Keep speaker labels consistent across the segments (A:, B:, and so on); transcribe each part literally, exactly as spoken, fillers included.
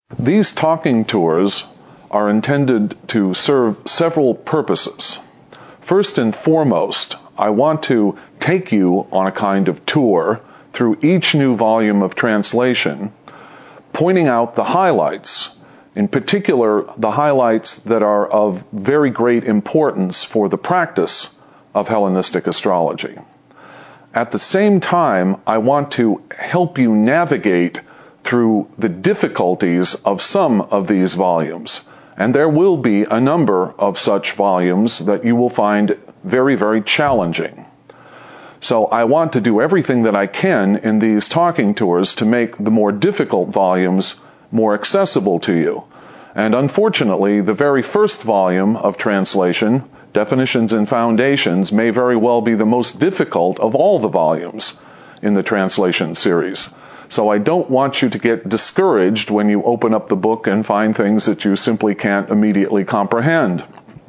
A: These talking tours are intended to serve several purposes. First and foremost, I want to take you on a kind of tour through each new volume of translation, pointing out the highlights, in particular the highlights that are of very great importance for the practice of Hellenistic astrology. At the same time, I want to help you navigate through the difficulties of some of these volumes. And there will be a number of such volumes that you will find very, very challenging. So I want to do everything that I can in these talking tours to make the more difficult volumes more accessible to you. And unfortunately, the very first volume of translation, Definitions and Foundations, may very well be the most difficult of all the volumes in the translation series. So I don't want you to get discouraged when you open up the book and find things that you simply can't immediately comprehend.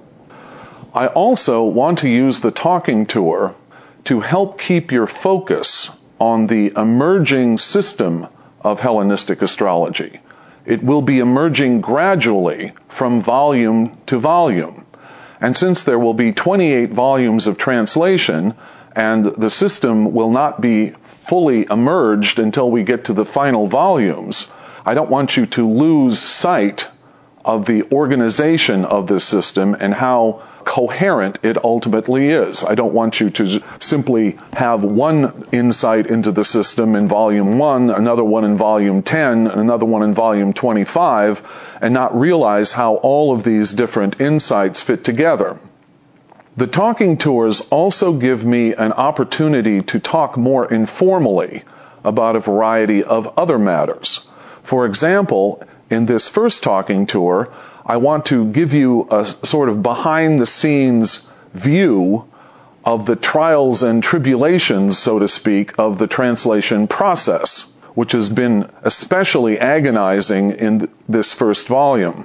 A: I also want to use the talking tour to help keep your focus on the emerging system of Hellenistic astrology. It will be emerging gradually from volume to volume. And since there will be twenty-eight volumes of translation, and the system will not be fully emerged until we get to the final volumes, I don't want you to lose sight of the organization of this system and how coherent it ultimately is. I don't want you to simply have one insight into the system in volume one, another one in volume ten, and another one in volume twenty-five, and not realize how all of these different insights fit together. The talking tours also give me an opportunity to talk more informally about a variety of other matters. For example, in this first talking tour, I want to give you a sort of behind-the-scenes view of the trials and tribulations, so to speak, of the translation process, which has been especially agonizing in this first volume.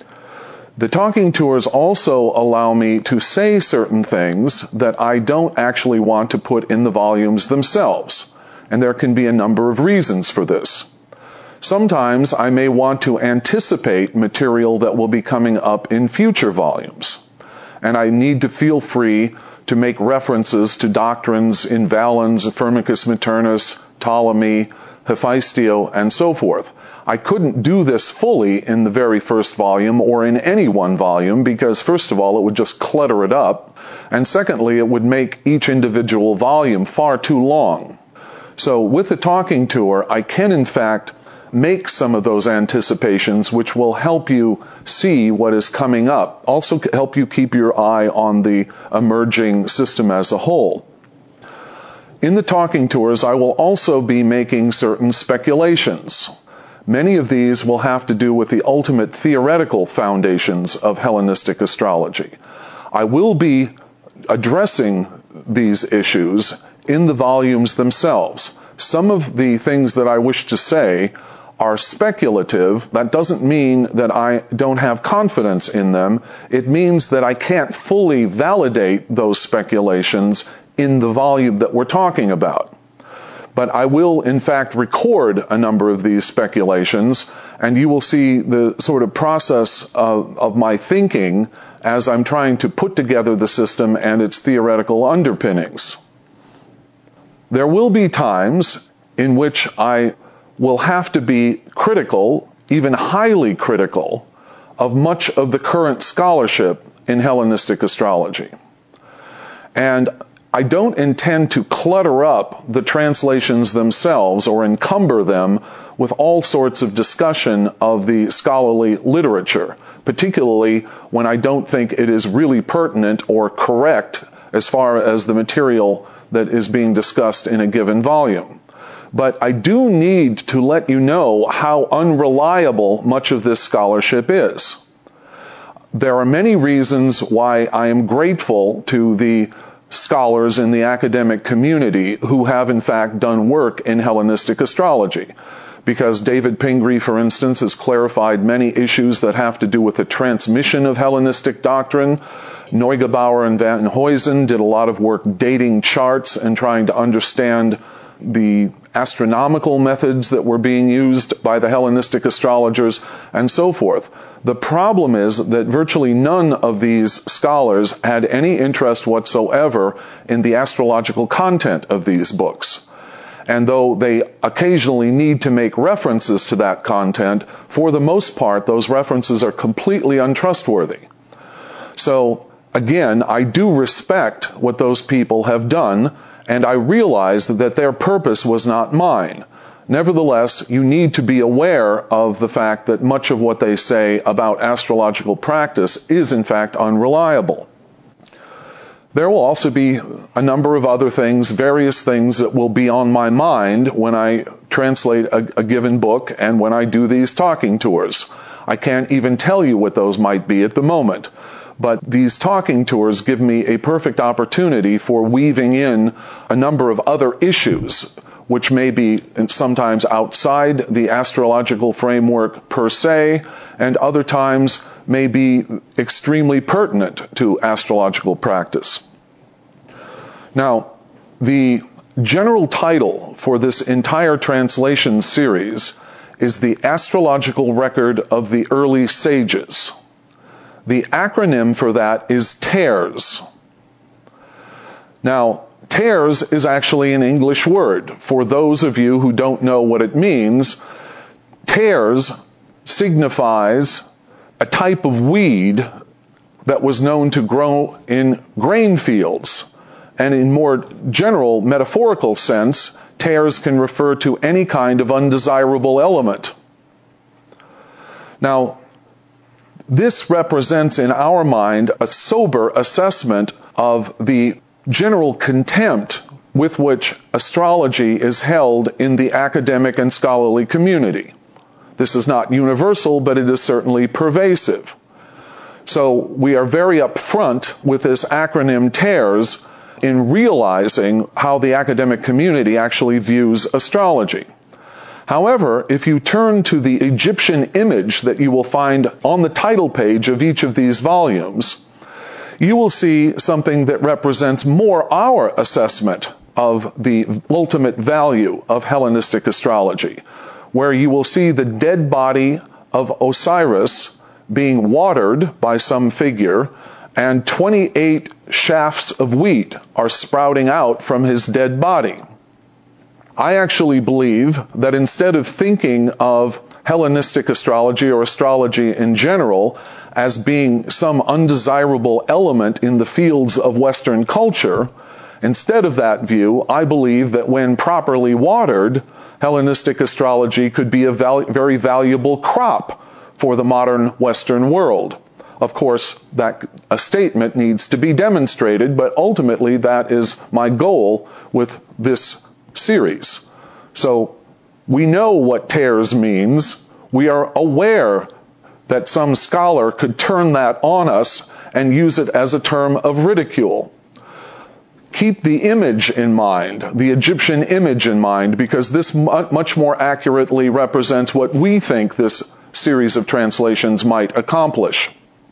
A: The talking tours also allow me to say certain things that I don't actually want to put in the volumes themselves, and there can be a number of reasons for this. Sometimes I may want to anticipate material that will be coming up in future volumes, and I need to feel free to make references to doctrines in Valens, Firmicus Maternus, Ptolemy, Hephaestio, and so forth. I couldn't do this fully in the very first volume or in any one volume because, first of all, it would just clutter it up, and secondly, it would make each individual volume far too long. So with the talking tour, I can in fact make some of those anticipations which will help you see what is coming up, also help you keep your eye on the emerging system as a whole. In the talking tours, I will also be making certain speculations. Many of these will have to do with the ultimate theoretical foundations of Hellenistic astrology. I will be addressing these issues in the volumes themselves. Some of the things that I wish to say are speculative. That doesn't mean that I don't have confidence in them. It means that I can't fully validate those speculations in the volume that we're talking about. But I will, in fact, record a number of these speculations, and you will see the sort of process of, of my thinking as I'm trying to put together the system and its theoretical underpinnings. There will be times in which I will have to be critical, even highly critical, of much of the current scholarship in Hellenistic astrology. And I don't intend to clutter up the translations themselves or encumber them with all sorts of discussion of the scholarly literature, particularly when I don't think it is really pertinent or correct as far as the material that is being discussed in a given volume. But I do need to let you know how unreliable much of this scholarship is. There are many reasons why I am grateful to the scholars in the academic community who have in fact done work in Hellenistic astrology. Because David Pingree, for instance, has clarified many issues that have to do with the transmission of Hellenistic doctrine. Neugebauer and Van Huysen did a lot of work dating charts and trying to understand the astronomical methods that were being used by the Hellenistic astrologers, and so forth. The problem is that virtually none of these scholars had any interest whatsoever in the astrological content of these books. And though they occasionally need to make references to that content, for the most part, those references are completely untrustworthy. So, again, I do respect what those people have done, and I realize that their purpose was not mine. Nevertheless, you need to be aware of the fact that much of what they say about astrological practice is, in fact, unreliable. There will also be a number of other things, various things that will be on my mind when I translate a, a given book and when I do these talking tours. I can't even tell you what those might be at the moment. But these talking tours give me a perfect opportunity for weaving in a number of other issues, which may be sometimes outside the astrological framework per se, and other times may be extremely pertinent to astrological practice. Now, the general title for this entire translation series is The Astrological Record of the Early Sages. The acronym for that is TARES. Now, TARES is actually an English word. For those of you who don't know what it means, TARES signifies a type of weed that was known to grow in grain fields. And in more general metaphorical sense, TARES can refer to any kind of undesirable element. Now, this represents in our mind a sober assessment of the general contempt with which astrology is held in the academic and scholarly community. This is not universal, but it is certainly pervasive. So we are very upfront with this acronym TARES in realizing how the academic community actually views astrology. However, if you turn to the Egyptian image that you will find on the title page of each of these volumes, you will see something that represents more our assessment of the ultimate value of Hellenistic astrology, where you will see the dead body of Osiris being watered by some figure, and twenty-eight shafts of wheat are sprouting out from his dead body. I actually believe that instead of thinking of Hellenistic astrology or astrology in general as being some undesirable element in the fields of Western culture, instead of that view, I believe that when properly watered, Hellenistic astrology could be a val- very valuable crop for the modern Western world. Of course, that a statement needs to be demonstrated, but ultimately that is my goal with this series. So we know what TARES means. We are aware that some scholar could turn that on us and use it as a term of ridicule. Keep the image in mind, the Egyptian image in mind, because this much more accurately represents what we think this series of translations might accomplish.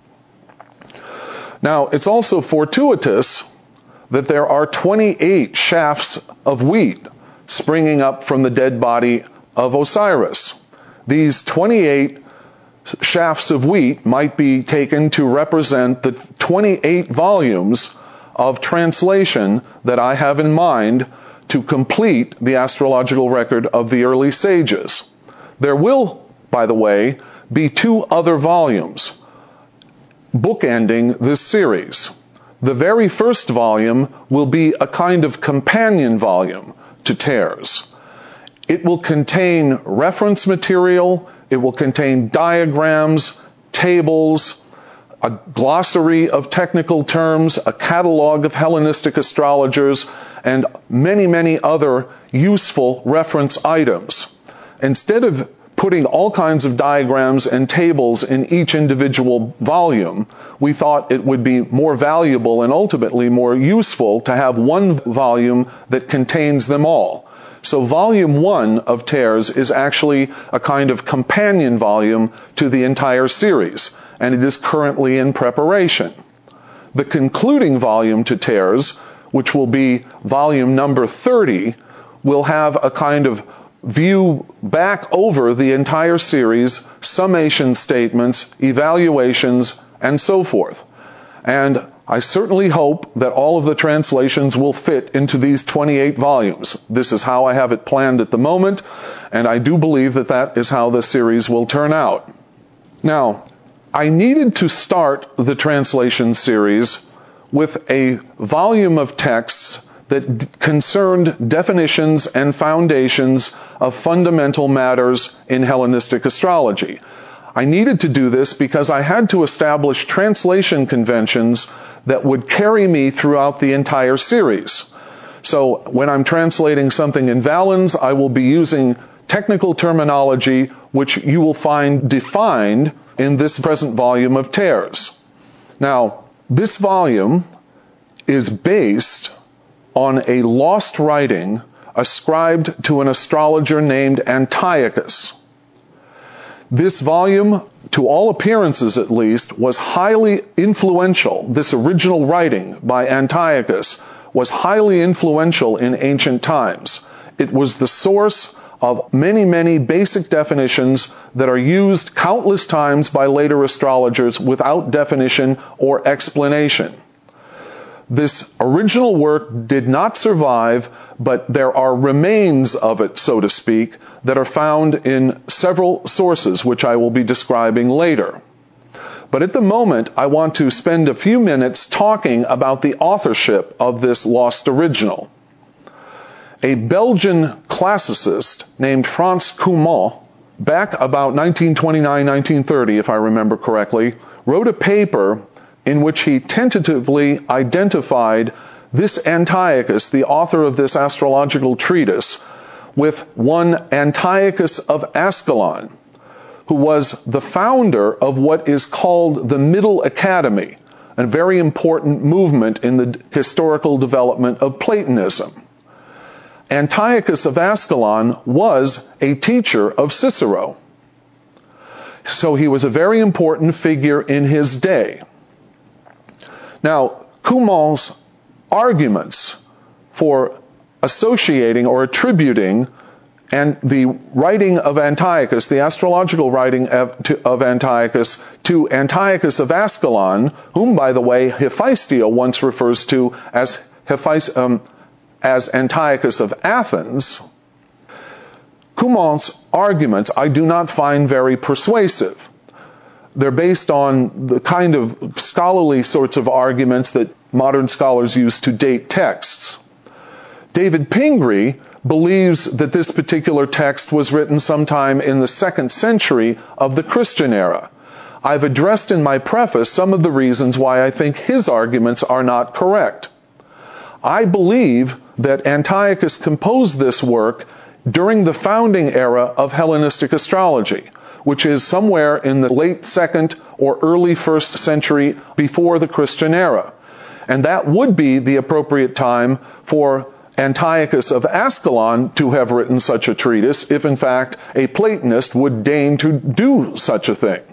A: Now, it's also fortuitous that there are twenty-eight shafts of wheat springing up from the dead body of Osiris. These twenty-eight shafts of wheat might be taken to represent the twenty-eight volumes of translation that I have in mind to complete the astrological record of the early sages. There will, by the way, be two other volumes bookending this series. The very first volume will be a kind of companion volume to TARES. It will contain reference material, it will contain diagrams, tables, a glossary of technical terms, a catalog of Hellenistic astrologers, and many, many other useful reference items. Instead of putting all kinds of diagrams and tables in each individual volume, we thought it would be more valuable and ultimately more useful to have one volume that contains them all. So volume one of TARES is actually a kind of companion volume to the entire series, and it is currently in preparation. The concluding volume to TARES, which will be volume number thirty, will have a kind of view back over the entire series, summation statements, evaluations, and so forth. And I certainly hope that all of the translations will fit into these twenty-eight volumes. This is how I have it planned at the moment, and I do believe that that is how the series will turn out. Now, I needed to start the translation series with a volume of texts that d- concerned definitions and foundations of fundamental matters in Hellenistic astrology. I needed to do this because I had to establish translation conventions that would carry me throughout the entire series. So when I'm translating something in Valens, I will be using technical terminology which you will find defined in this present volume of Teres. Now, this volume is based on a lost writing ascribed to an astrologer named Antiochus. This volume, to all appearances at least, was highly influential. This original writing by Antiochus was highly influential in ancient times. It was the source of many, many basic definitions that are used countless times by later astrologers without definition or explanation. This original work did not survive, but there are remains of it, so to speak, that are found in several sources, which I will be describing later. But at the moment, I want to spend a few minutes talking about the authorship of this lost original. A Belgian classicist named Frans Koeman, back about nineteen twenty-nine, nineteen thirty, if I remember correctly, wrote a paper in which he tentatively identified this Antiochus, the author of this astrological treatise, with one Antiochus of Ascalon, who was the founder of what is called the Middle Academy, a very important movement in the historical development of Platonism. Antiochus of Ascalon was a teacher of Cicero. So he was a very important figure in his day. Now, Koeman's arguments for associating or attributing and the writing of Antiochus, the astrological writing of, to, of Antiochus, to Antiochus of Ascalon, whom, by the way, Hephaestia once refers to as, Hephaes, um, as Antiochus of Athens. Koeman's arguments I do not find very persuasive. They're based on the kind of scholarly sorts of arguments that modern scholars use to date texts. David Pingree believes that this particular text was written sometime in the second century of the Christian era. I've addressed in my preface some of the reasons why I think his arguments are not correct. I believe that Antiochus composed this work during the founding era of Hellenistic astrology, which is somewhere in the late second or early first century before the Christian era. And that would be the appropriate time for Antiochus of Ascalon to have written such a treatise, if in fact a Platonist would deign to do such a thing.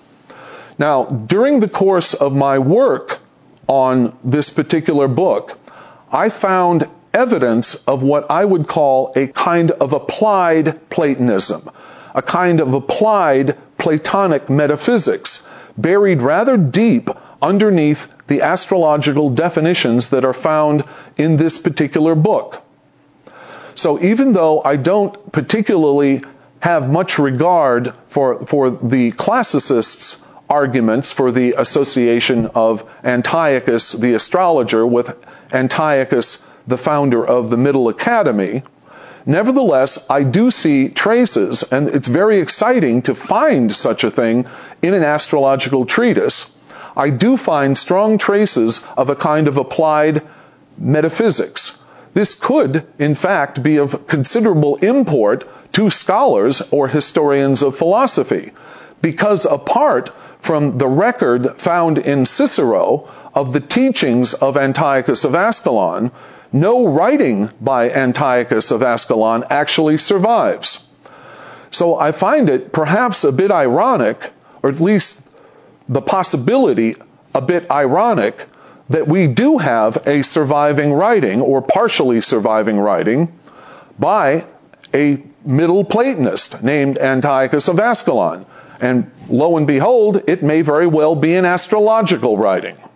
A: Now, during the course of my work on this particular book, I found evidence of what I would call a kind of applied Platonism, a kind of applied Platonic metaphysics, buried rather deep underneath the astrological definitions that are found in this particular book. So even though I don't particularly have much regard for, for the classicists' arguments for the association of Antiochus, the astrologer, with Antiochus, the founder of the Middle Academy, nevertheless, I do see traces, and it's very exciting to find such a thing in an astrological treatise. I do find strong traces of a kind of applied metaphysics. This could, in fact, be of considerable import to scholars or historians of philosophy, because apart from the record found in Cicero of the teachings of Antiochus of Ascalon, no writing by Antiochus of Ascalon actually survives. So I find it perhaps a bit ironic, or at least the possibility a bit ironic, that we do have a surviving writing, or partially surviving writing, by a Middle Platonist named Antiochus of Ascalon. And lo and behold, it may very well be an astrological writing.